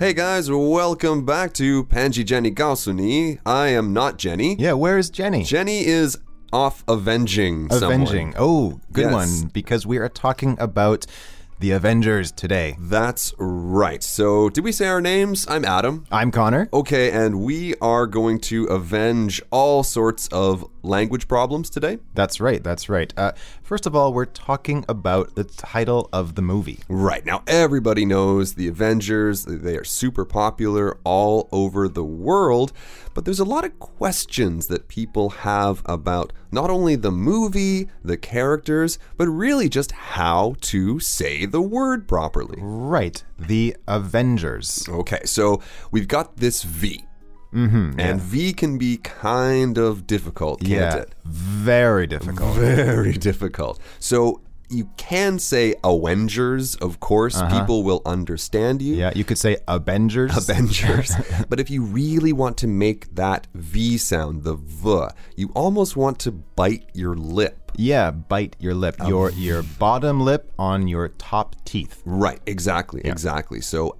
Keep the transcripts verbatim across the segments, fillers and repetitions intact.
Hey guys, welcome back to Panji Jenny 告诉你. I am not Jenny. Yeah, where is Jenny? Jenny is off avenging Avenging. someone. Oh, good Yes. one. Because we are talking about the Avengers today. That's right. So, did we say our names? I'm Adam. I'm Connor. Okay, and we are going to avenge all sorts of language problems today. That's right, that's right. Uh, first of all, we're talking about the title of the movie. Right. Now, everybody knows the Avengers. They are super popular all over the world. But there's a lot of questions that people have about not only the movie, the characters, but really just how to say the word properly. Right, the Avengers. Okay, so we've got this V. Mm-hmm, and yeah. V can be kind of difficult, can't yeah, it? very difficult. Very difficult. So you can say Avengers, of course. Uh-huh. People will understand you. Yeah, you could say Avengers. Avengers. But if you really want to make that V sound, the V, you almost want to bite your lip. Yeah, bite your lip. Your your bottom lip on your top teeth. Right, exactly, Yeah. exactly. So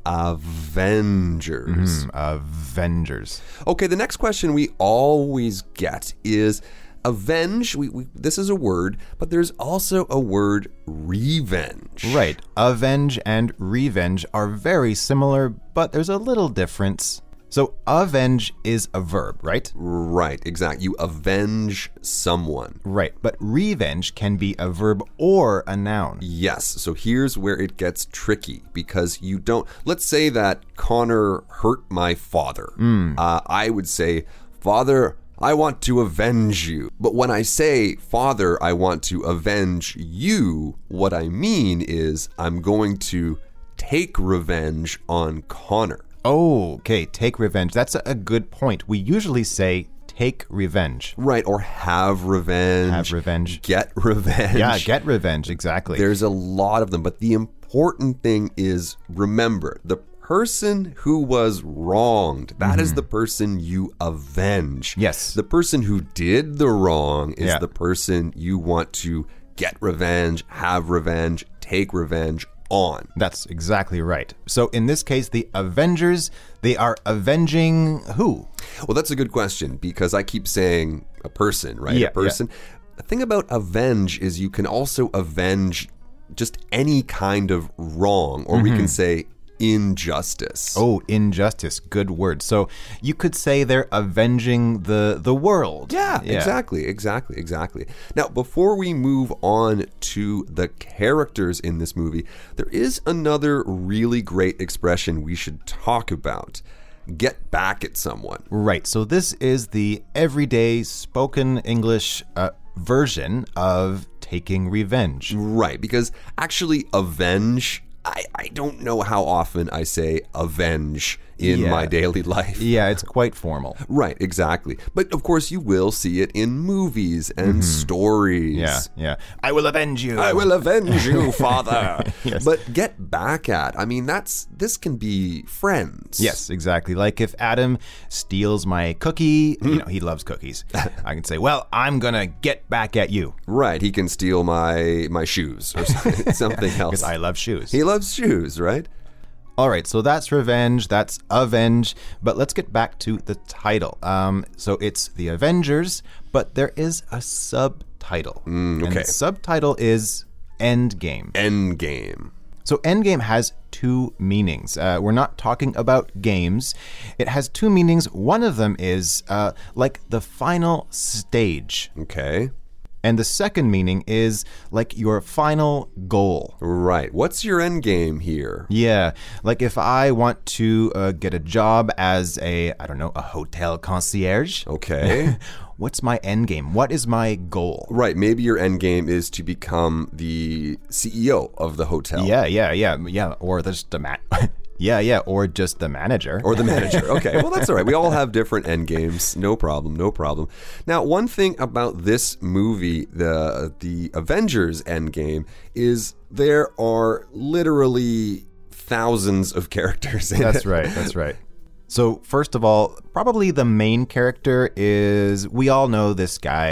Avengers. Mm, Avengers. Okay, the next question we always get is avenge. We, we, this is a word, but there's also a word revenge. Right. Avenge and revenge are very similar, but there's a little difference. So avenge is a verb, right? Right, exactly. You avenge someone. Right. But revenge can be a verb or a noun. Yes, so here's where it gets tricky because you don't, let's say that Connor hurt my father. Mm. Uh, I would say, Father, I want to avenge you. But when I say, Father, I want to avenge you, what I mean is I'm going to take revenge on Connor. Oh, okay. Take revenge. That's a good point. We usually say take revenge. Right, or have revenge. Have revenge. Get revenge. Yeah, get revenge. Exactly. There's a lot of them, but the important thing is remember, the person who was wronged, that is the person you avenge. Yes. The person who did the wrong is Yeah. the person you want to get revenge, have revenge, take revenge on. That's exactly right. So in this case, the Avengers, they are avenging who? Well, that's a good question because I keep saying a person, right? Yeah, a person. The thing about avenge is you can also avenge just any kind of wrong, or we can say injustice. Oh, injustice. Good word. So you could say they're avenging the the world. Yeah, exactly, exactly, exactly. Now, before we move on to the characters in this movie, there is another really great expression we should talk about. Get back at someone. Right. So this is the everyday spoken English uh, version of taking revenge. Right, because actually avenge, I, I don't know how often I say avenge in Yeah. my daily life. Yeah, it's quite formal. Right, exactly. But of course you will see it in movies and stories. Yeah, yeah. I will avenge you. I will avenge you, father. Yes. But get back at, I mean, that's, this can be friends. Yes, exactly. Like if Adam steals my cookie, you know, he loves cookies. I can say, well, I'm going to get back at you. Right, he can steal my, my shoes or something, something else. Because I love shoes. He loves shoes, right? All right, so that's revenge, that's avenge, but let's get back to the title. Um, so it's The Avengers, but there is a subtitle. Mm, And okay. the subtitle is Endgame. Endgame. So Endgame has two meanings. Uh, we're not talking about games. It has two meanings. One of them is uh, like the final stage. Okay. And the second meaning is like your final goal. Right. What's your end game here? Yeah, like if I want to uh, get a job as a, I don't know, a hotel concierge. Okay. What's my end game? What is my goal? Right. Maybe your end game is to become the C E O of the hotel. Yeah, yeah, yeah, yeah. Or just the man. Yeah, yeah, or just the manager. Or the manager. Okay, well, that's all right. We all have different end games. No problem, no problem. Now, one thing about this movie, the the Avengers Endgame, is there are literally thousands of characters in That's it. right, that's right. So, first of all, probably the main character is, we all know this guy,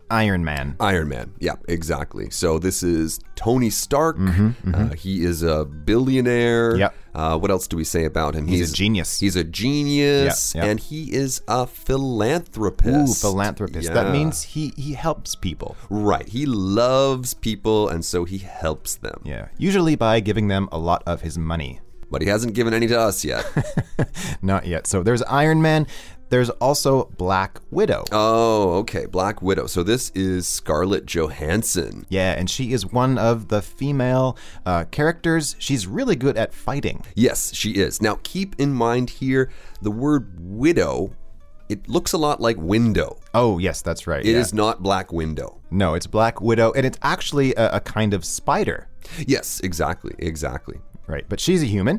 Iron Man. Iron Man. Yeah, exactly. So this is Tony Stark. Mm-hmm, mm-hmm. Uh, he is a billionaire. Yep. Uh, what else do we say about him? He's, he's a genius. He's a genius, yeah, yeah. and he is a philanthropist. Ooh, philanthropist. Yeah. That means he, he helps people. Right. He loves people, and so he helps them. Yeah. Usually by giving them a lot of his money. But he hasn't given any to us yet. Not yet. So there's Iron Man. There's also Black Widow. Oh, okay. Black Widow. So this is Scarlett Johansson. Yeah, and she is one of the female uh, characters. She's really good at fighting. Yes, she is. Now, keep in mind here, the word widow, it looks a lot like window. Oh, yes, that's right. It yeah. is not Black Widow. No, it's Black Widow, and it's actually a, a kind of spider. Yes, exactly, exactly. Right, but she's a human.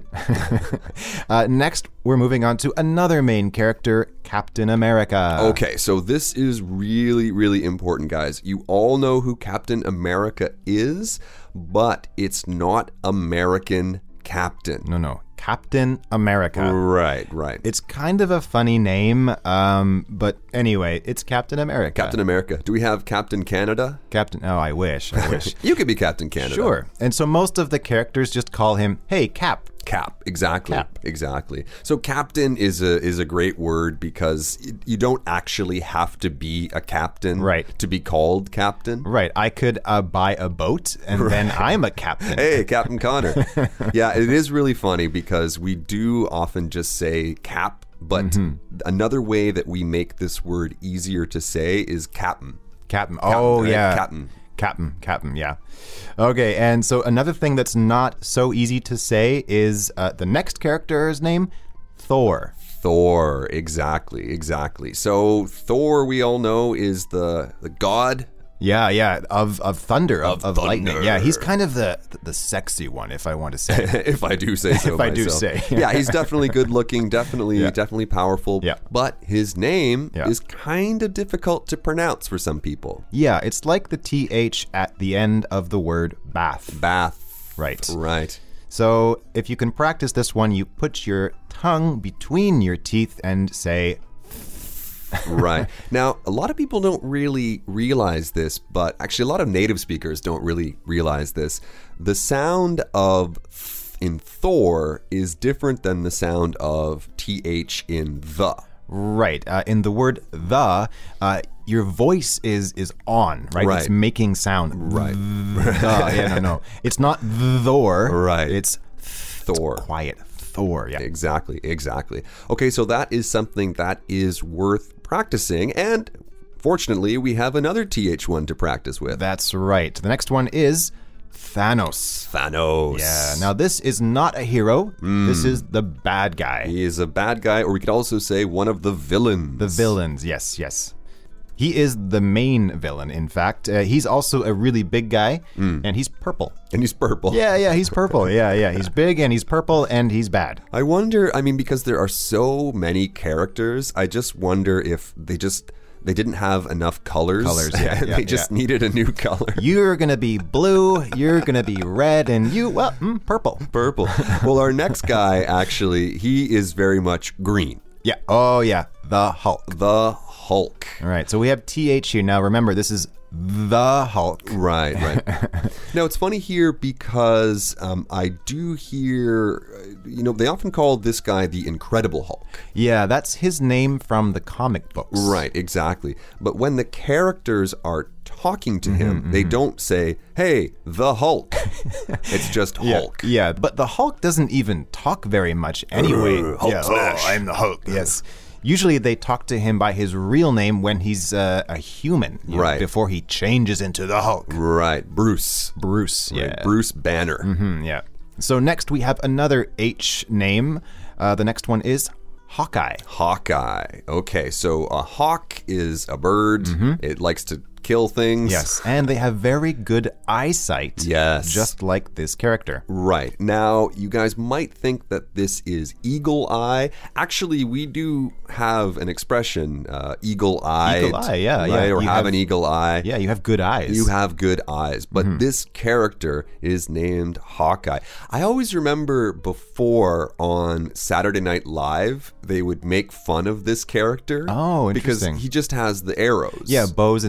uh, next, we're moving on to another main character, Captain America. Okay, so this is really, really important, guys. You all know who Captain America is, but it's not American Captain. No, no. Captain America. Right, right. It's kind of a funny name, um, but anyway, it's Captain America. Captain America. Do we have Captain Canada? Captain, oh, I wish, I wish. You could be Captain Canada. Sure. And so most of the characters just call him, hey, Cap. Cap, exactly, Cap. exactly. So captain is a is a great word because you don't actually have to be a captain, right, to be called captain. Right. I could uh, buy a boat and right. then I'm a captain. Hey, Captain Connor. Yeah, it is really funny because we do often just say cap, but mm-hmm. another way that we make this word easier to say is captain. Captain. Oh, captain, yeah. Right? Captain. Captain, Captain, yeah. Okay, and so another thing that's not so easy to say is uh, the next character's name, Thor. Thor, exactly, exactly. So Thor, we all know, is the the god. Yeah, yeah, of of thunder, of, of, of thunder. lightning. Yeah, he's kind of the the sexy one, if I want to say. If I do say so If myself. I do say. Yeah, he's definitely good looking, definitely, yeah. definitely powerful. Yeah. But his name yeah. is kind of difficult to pronounce for some people. Yeah, it's like the T H at the end of the word bath. Bath. Right. Right. So if you can practice this one, you put your tongue between your teeth and say... Right. Now, a lot of people don't really realize this, but actually a lot of native speakers don't really realize this. The sound of th in Thor is different than the sound of T H in the. Right. Uh, in the word the, uh, your voice is is on, right? Right. It's making sound. Right. The. Yeah, no, no. It's not Thor. Right. It's Thor. Quiet. Thor, yeah. Exactly, exactly. Okay, so that is something that is worth practicing, and fortunately, we have another T H one to practice with. That's right. The next one is Thanos. Thanos. Yeah, now this is not a hero. Mm. This is the bad guy. He is a bad guy, or we could also say one of the villains. The villains, yes, yes. He is the main villain, in fact. Uh, he's also a really big guy, mm. and he's purple. And he's purple. Yeah, yeah, he's purple. Yeah, yeah. He's big, and he's purple, and he's bad. I wonder, I mean, because there are so many characters, I just wonder if they just... They didn't have enough colors. Colors, yeah. yeah they just yeah. needed a new color. You're going to be blue, you're going to be red, and you, well, mm, purple. Purple. Well, our next guy, actually, he is very much green. Yeah. Oh, yeah. The Hulk. The Hulk. All right. So we have T H here. Now, remember, this is the Hulk. Right, right. Now, it's funny here because um, I do hear, you know, they often call this guy the Incredible Hulk. Yeah, that's his name from the comic books. Right, exactly. But when the characters are talking to mm-hmm, him, mm-hmm. they don't say, hey, the Hulk. It's just Hulk. Yeah, yeah, but the Hulk doesn't even talk very much anyway. Uh, Hulk yeah. smash. Oh, I'm the Hulk. Yes. Usually they talk to him by his real name when he's uh, a human, you know, right? Before he changes into the Hulk. Right, Bruce. Bruce, right. yeah. Bruce Banner. Mm-hmm, yeah. So next we have another H name. Uh, the next one is Hawkeye. Hawkeye. Okay, so a hawk is a bird. Mm-hmm. It likes to kill things. Yes, and they have very good eyesight. Yes. Just like this character. Right. Now, you guys might think that this is eagle eye. Actually, we do have an expression, uh, eagle eye. Eagle eye, yeah. Right? yeah. Or you have, have an eagle eye. Yeah, you have good eyes. You have good eyes. But mm-hmm. this character is named Hawkeye. I always remember before on Saturday Night Live, they would make fun of this character. Oh, interesting. Because he just has the arrows. Yeah, bows and arrows.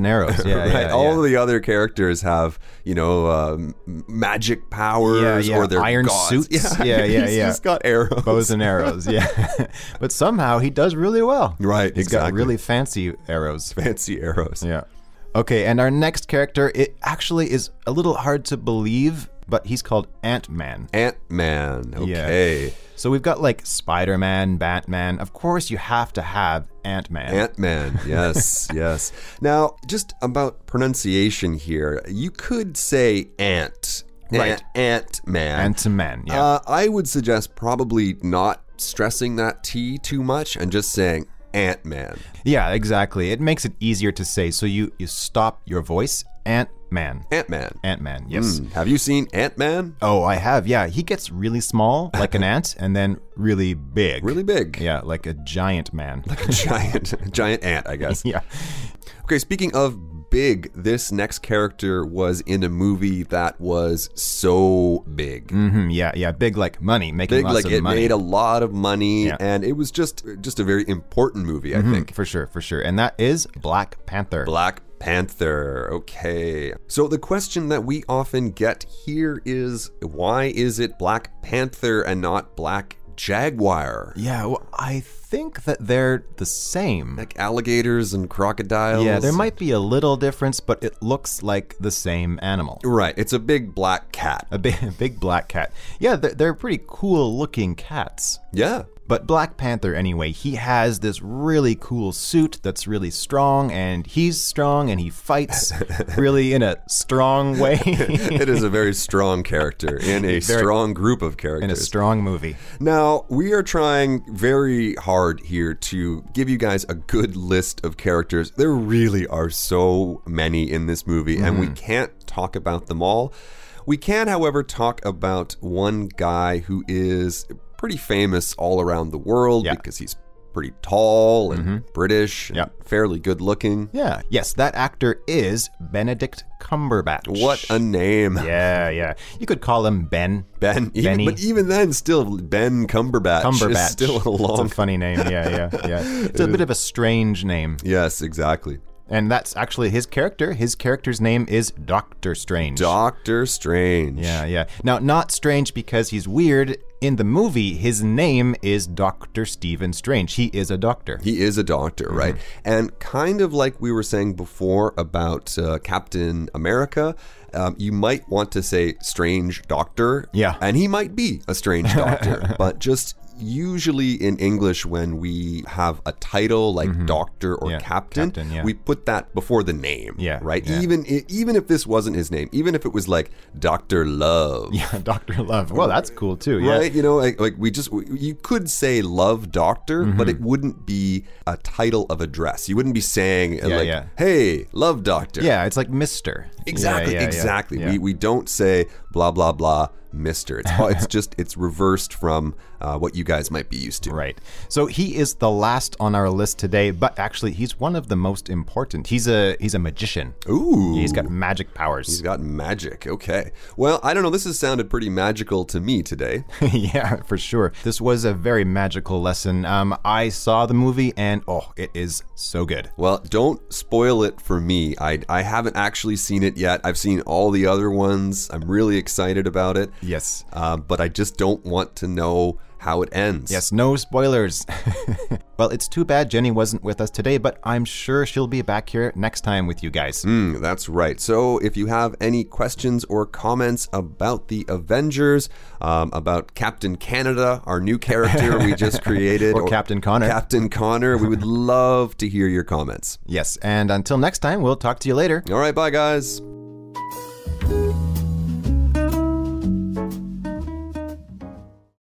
Yeah, right? yeah, All yeah. of the other characters have, you know, um, magic powers Yeah, yeah. or they're Iron gods. suits. Yeah, yeah, he's yeah. just got arrows. Bows and arrows, yeah. But somehow he does really well. Right, He's exactly. got really fancy arrows. Fancy arrows. Yeah. Okay, and our next character, it actually is a little hard to believe, but he's called Ant-Man. Ant-Man. Okay. Yeah. So we've got like Spider-Man, Batman. Of course, you have to have Ant-Man. Ant-Man, yes, yes. Now, just about pronunciation here, you could say ant, Right. Ant- Ant-Man. Ant-Man, yeah. Uh, I would suggest probably not stressing that T too much and just saying Ant-Man. Yeah, exactly. It makes it easier to say. So you, you stop your voice, Ant-Man. Ant-Man. Ant-Man, yes. Hmm. Have you seen Ant-Man? Oh, I have, yeah. He gets really small, like an ant, and then really big. Really big. Yeah, like a giant man. Like a giant, giant ant, I guess. Yeah. Okay, speaking of big, this next character was in a movie that was so big. hmm yeah, yeah. Big like money, making Big, lots like of it money. made a lot of money, Yeah. and it was just just a very important movie, I Mhm, think. For sure, for sure. And that is Black Panther. Black Panther. Okay. So the question that we often get here is, why is it Black Panther and not Black Jaguar? Yeah, well, I think that they're the same. Like alligators and crocodiles? Yeah, there might be a little difference, but it looks like the same animal. Right. It's a big black cat. A big, a big black cat. Yeah, they're, they're pretty cool looking cats. Yeah. But Black Panther, anyway, he has this really cool suit that's really strong, and he's strong, and he fights really in a strong way. It is a very strong character in a Very- strong group of characters. In a strong movie. Now, we are trying very hard here to give you guys a good list of characters. There really are so many in this movie, and we can't talk about them all. We can, however, talk about one guy who is pretty famous all around the world Yeah. because he's pretty tall and British and Yeah. fairly good looking. Yeah. Yes, that actor is Benedict Cumberbatch. What a name. Yeah, yeah. You could call him Ben. Ben, even, Benny. but even then, still Ben Cumberbatch, Cumberbatch. is still a long. It's a funny name. Yeah, yeah, yeah. It's a bit of a strange name. Yes, exactly. And that's actually his character. His character's name is Doctor Strange. Doctor Strange. Yeah, yeah. Now, not strange because he's weird. In the movie, his name is Doctor Stephen Strange. He is a doctor. He is a doctor, Mm-hmm. right? And kind of like we were saying before about uh, Captain America, um, you might want to say strange doctor. Yeah. And he might be a strange doctor, but just usually in English when we have a title like doctor or Yeah, captain, captain, yeah. we put that before the name, Yeah, right? yeah. Even i- even if this wasn't his name, even if it was like Doctor Love. Yeah, Doctor Love. Well, that's cool too. Yeah. Right, you know, like, like we just you could say Love Doctor, Mm-hmm. but it wouldn't be a title of address. You wouldn't be saying uh, Yeah, like, yeah. "Hey, Love Doctor." Yeah, it's like Mister. exactly, Yeah, yeah, yeah, exactly. yeah. We we don't say blah blah blah, Mister. It's it's just it's reversed from uh, what you guys might be used to. Right. So he is the last on our list today, but actually he's one of the most important. He's a he's a magician. Ooh, He's got magic powers. he's got magic. Okay, well, I don't know. This has sounded pretty magical to me today. Yeah, for sure. This was a very magical lesson. Um, I saw the movie and oh, it is so good. Well, don't spoil it for me. I, I haven't actually seen it yet. I've seen all the other ones. I'm really excited about it. Yes. Uh, but I just don't want to know how it ends. Yes, no spoilers. Well, it's too bad Jenny wasn't with us today, but I'm sure she'll be back here next time with you guys. Mm, that's right. So if you have any questions or comments about the Avengers, um, about Captain Canada, our new character we just created, Or Captain Connor. Captain Connor, we would love to hear your comments. Yes, and until next time, we'll talk to you later. All right, bye guys.